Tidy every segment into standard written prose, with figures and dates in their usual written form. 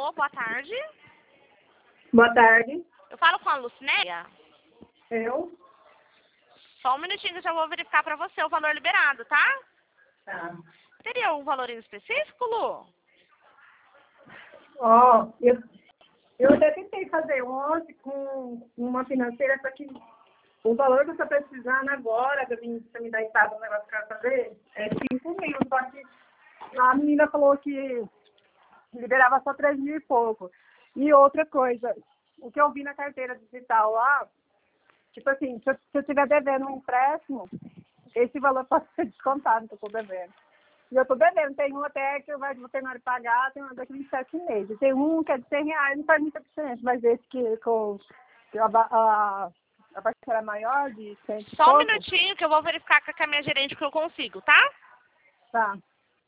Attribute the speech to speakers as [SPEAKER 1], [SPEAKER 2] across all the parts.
[SPEAKER 1] Alô, boa tarde.
[SPEAKER 2] Boa tarde.
[SPEAKER 1] Eu falo com a Lucinéia.
[SPEAKER 2] Eu?
[SPEAKER 1] Só um minutinho que eu já vou verificar para você o valor liberado, tá?
[SPEAKER 2] Tá.
[SPEAKER 1] Teria um valor em específico, Lu?
[SPEAKER 2] Ó, eu até tentei fazer ontem com uma financeira, só que o valor que eu estou precisando agora, que você me dá em casa o negócio para fazer, é 5.000. Só que a menina falou que liberava só 3.000 e pouco. E outra coisa, o que eu vi na carteira digital lá, tipo assim, se eu estiver devendo um empréstimo, esse valor pode ser descontado que eu estou devendo. E eu estou devendo, tem um até que eu vou ter na hora de pagar, tem um daqui de 7 meses. Tem um que é de R$100, não faz muita diferença, mas esse que a parcela maior de 100 e
[SPEAKER 1] Só um
[SPEAKER 2] pouco.
[SPEAKER 1] minutinho que eu vou verificar com a minha gerente que eu consigo, tá?
[SPEAKER 2] Tá.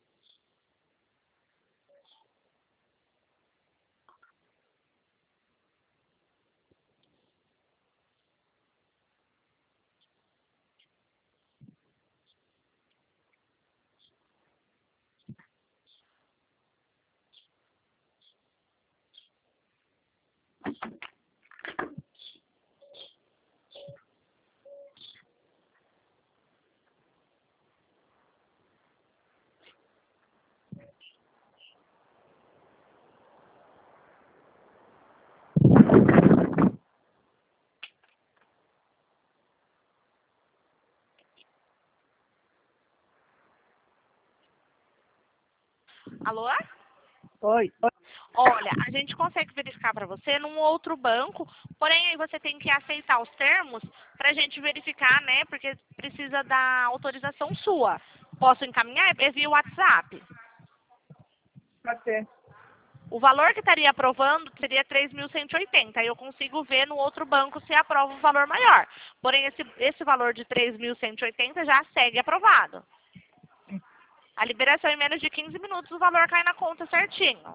[SPEAKER 1] Alô?
[SPEAKER 2] Oi.
[SPEAKER 1] Olha, a gente consegue verificar para você num outro banco, porém aí você tem que aceitar os termos para a gente verificar, né? Porque precisa da autorização sua. Posso encaminhar? É via WhatsApp.
[SPEAKER 2] Pode ser.
[SPEAKER 1] O valor que estaria aprovando seria 3.180. Aí eu consigo ver no outro banco se aprova um valor maior. Porém, esse valor de 3.180 já segue aprovado. A liberação em menos de 15 minutos, o valor cai na conta certinho.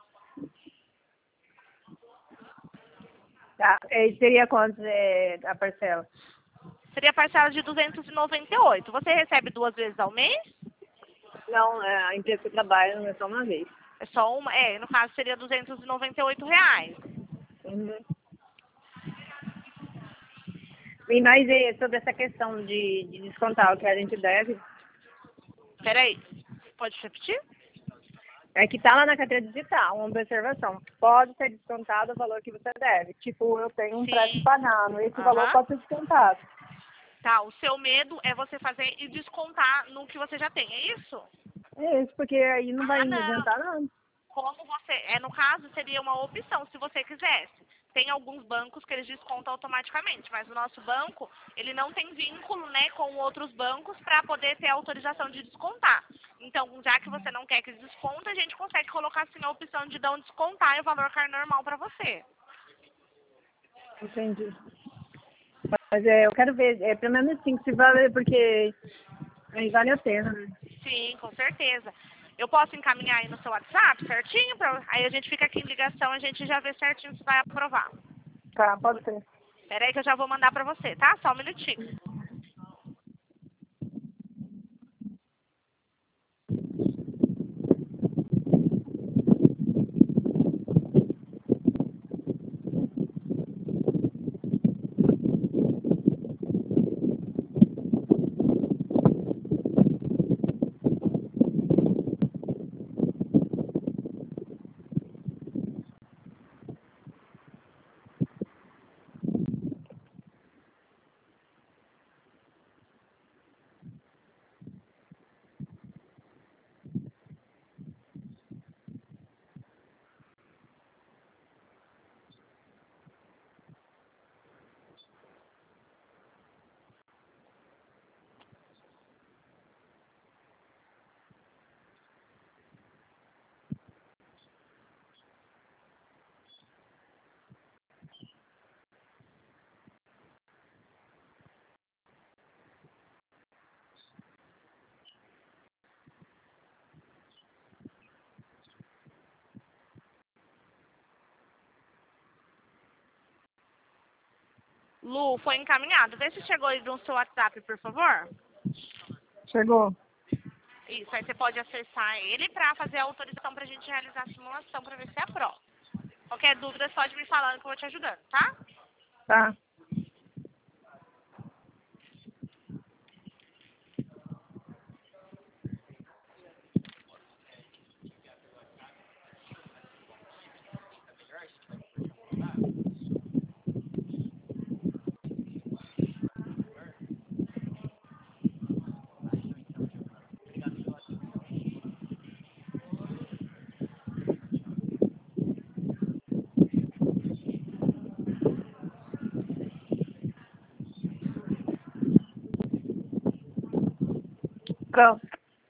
[SPEAKER 2] Tá. E seria quanto a parcela?
[SPEAKER 1] Seria a parcela de 298. Você recebe 2 vezes ao mês?
[SPEAKER 2] Não, a empresa que eu trabalho não é só uma vez.
[SPEAKER 1] É só uma? É, no caso seria R$298.
[SPEAKER 2] Uhum. E mais sobre essa questão de descontar o que a gente deve,
[SPEAKER 1] Peraí, pode repetir?
[SPEAKER 2] é que tá lá na carteira digital, uma observação. Pode ser descontado o valor que você deve. Tipo, eu tenho um prédio
[SPEAKER 1] Sim.
[SPEAKER 2] pagando, esse valor
[SPEAKER 1] Aham.
[SPEAKER 2] pode ser descontado.
[SPEAKER 1] Tá, o seu medo é você fazer e descontar no que você já tem, é isso?
[SPEAKER 2] É isso, porque aí não vai
[SPEAKER 1] Ah,
[SPEAKER 2] me
[SPEAKER 1] não.
[SPEAKER 2] adiantar nada.
[SPEAKER 1] Como você, no caso, seria uma opção, se você quisesse. Tem alguns bancos que eles descontam automaticamente, mas o nosso banco, ele não tem vínculo, né, com outros bancos para poder ter autorização de descontar. Então, já que você não quer que desconta, a gente consegue colocar assim a opção de não descontar e o valor cair normal para você.
[SPEAKER 2] Entendi. Mas eu quero ver, pelo menos assim, se vale, porque aí vale a pena, né?
[SPEAKER 1] Sim, com certeza. Eu posso encaminhar aí no seu WhatsApp certinho? Aí a gente fica aqui em ligação, a gente já vê certinho se vai aprovar.
[SPEAKER 2] Tá, pode ser.
[SPEAKER 1] Pera aí que eu já vou mandar para você, tá? Só um minutinho. Lu, foi encaminhado. Vê se chegou aí no seu WhatsApp, por favor.
[SPEAKER 2] Chegou.
[SPEAKER 1] Isso, aí você pode acessar ele para fazer a autorização para a gente realizar a simulação para ver se aprova. Qualquer dúvida, você pode me falando que eu vou te ajudando, tá?
[SPEAKER 2] Tá. Pronto.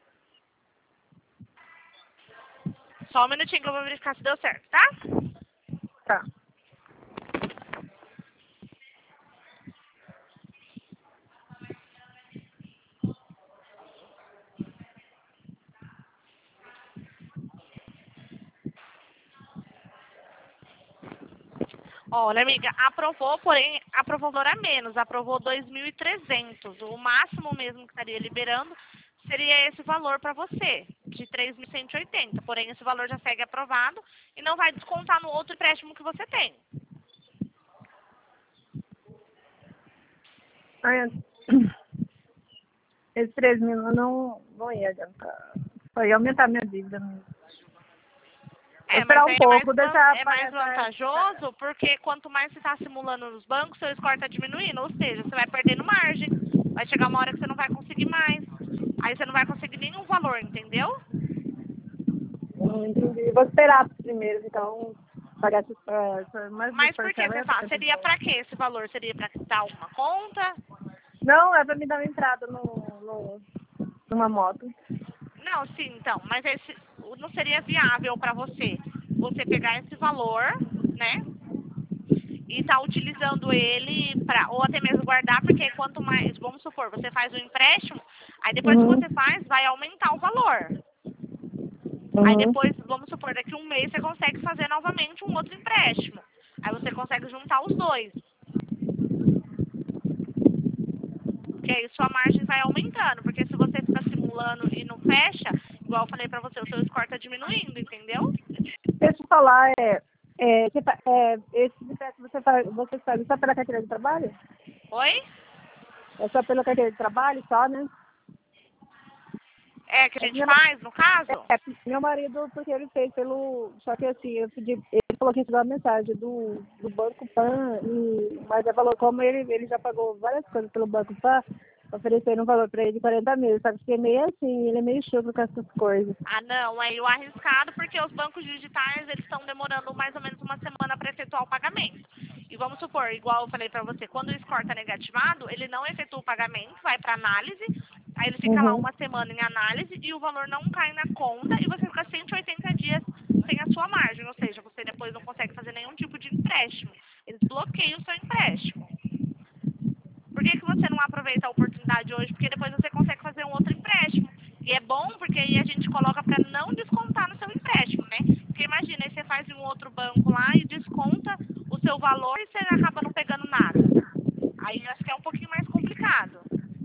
[SPEAKER 1] Só um minutinho que eu vou verificar se deu certo, tá?
[SPEAKER 2] Tá.
[SPEAKER 1] Olha, amiga, aprovou, porém, aprovou valor a menos, aprovou 2.300. O máximo mesmo que estaria liberando seria esse valor para você, de 3.180. Porém, esse valor já segue aprovado e não vai descontar no outro empréstimo que você tem.
[SPEAKER 2] Aí, esse 3 mil não ia adiantar. Só ia aumentar minha dívida. Vou esperar um pouco, deixar
[SPEAKER 1] é mais vantajoso porque quanto mais você está simulando nos bancos, seu score está diminuindo. Ou seja, você vai perdendo margem. Vai chegar uma hora que você não vai conseguir mais. Aí você não vai conseguir nenhum valor, entendeu?
[SPEAKER 2] Não entendi. Vou esperar primeiro, então, pagar essa mais.
[SPEAKER 1] Mas por que você fala? Seria para quê esse valor? Seria para quitar alguma conta?
[SPEAKER 2] Não, é pra me dar uma entrada numa moto.
[SPEAKER 1] Não, sim, então. Mas esse não seria viável para você pegar esse valor, né? E tá utilizando ele para ou até mesmo guardar, porque quanto mais, vamos supor, você faz um empréstimo, aí depois que você faz, vai aumentar o valor. Aí depois, vamos supor, daqui a um mês você consegue fazer novamente um outro empréstimo. Aí você consegue juntar os dois. Porque aí sua margem vai aumentando, porque se você fica simulando e não fecha, igual eu falei pra você, o seu score tá diminuindo, entendeu?
[SPEAKER 2] Deixa eu falar, esse empréstimo você faz só pela carteira de trabalho?
[SPEAKER 1] Oi?
[SPEAKER 2] É só pela carteira de trabalho, só, né?
[SPEAKER 1] É que a gente faz, no caso?
[SPEAKER 2] Meu marido, porque ele fez só que assim, ele falou que recebeu uma mensagem do Banco Pan, mas ele falou como ele já pagou várias coisas pelo Banco Pan, ofereceram um valor para ele de 40 mil, sabe? Porque é meio assim, ele é meio chulo com essas coisas.
[SPEAKER 1] Ah, não, aí o arriscado, porque os bancos digitais, eles estão demorando mais ou menos uma semana para efetuar o pagamento. E vamos supor, igual eu falei para você, quando o score está negativado, ele não efetua o pagamento, vai para análise, aí ele fica lá uma semana em análise e o valor não cai na conta e você fica 180 dias sem a sua margem, ou seja, você depois não consegue fazer nenhum tipo de empréstimo. Eles bloqueiam o seu empréstimo. Por que você não aproveita a oportunidade hoje? Porque depois você consegue fazer um outro empréstimo. E é bom porque aí a gente coloca para não descontar no seu empréstimo, né? Porque imagina, aí você faz em um outro banco lá e desconta o seu valor e você acaba não pegando nada. Aí eu acho que é um pouquinho mais complicado.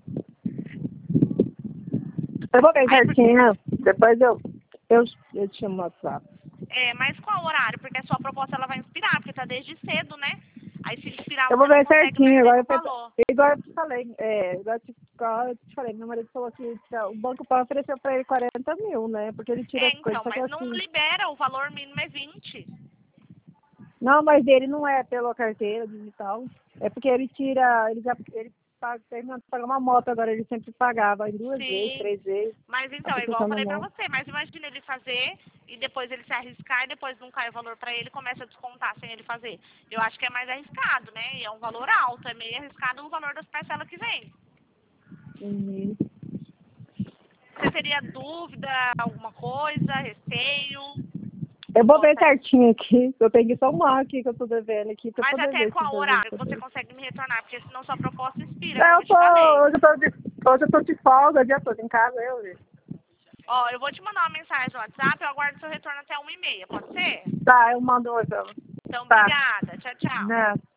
[SPEAKER 2] Eu vou ver certinho, depois eu te chamo no WhatsApp.
[SPEAKER 1] É, mas qual horário? Porque a sua proposta ela vai inspirar, porque tá desde cedo, né? Aí se inspirar,
[SPEAKER 2] Eu vou
[SPEAKER 1] você não
[SPEAKER 2] ver
[SPEAKER 1] consegue
[SPEAKER 2] certinho,
[SPEAKER 1] igual
[SPEAKER 2] eu te falei, igual eu te falei, meu marido falou que o Banco Pan ofereceu para ele 40 mil, né? Porque ele tira as coisas.
[SPEAKER 1] Então, mas não libera, o valor mínimo é 20.
[SPEAKER 2] Não, mas ele não é pela carteira digital. É porque ele terminou de pagar uma moto agora, ele sempre pagava em 2 vezes, 3 vezes.
[SPEAKER 1] Mas então, igual eu falei pra você, mas imagina ele fazer e depois ele se arriscar e depois não cai o valor pra ele e começa a descontar sem ele fazer. Eu acho que é mais arriscado, né? E é um valor alto, é meio arriscado o valor das parcelas que vem. Você teria dúvida, alguma coisa, receio?
[SPEAKER 2] Eu vou ver certinho aqui, eu tenho que somar aqui que eu tô devendo aqui.
[SPEAKER 1] Mas até qual horário você consegue me retornar? Porque senão sua proposta expira,
[SPEAKER 2] hoje eu tô de folga, o dia todo em casa,
[SPEAKER 1] Ó, eu vou te mandar uma mensagem no WhatsApp, eu aguardo seu retorno até 1h30, pode ser?
[SPEAKER 2] Tá, eu mando hoje.
[SPEAKER 1] Então, obrigada. Tchau, tchau.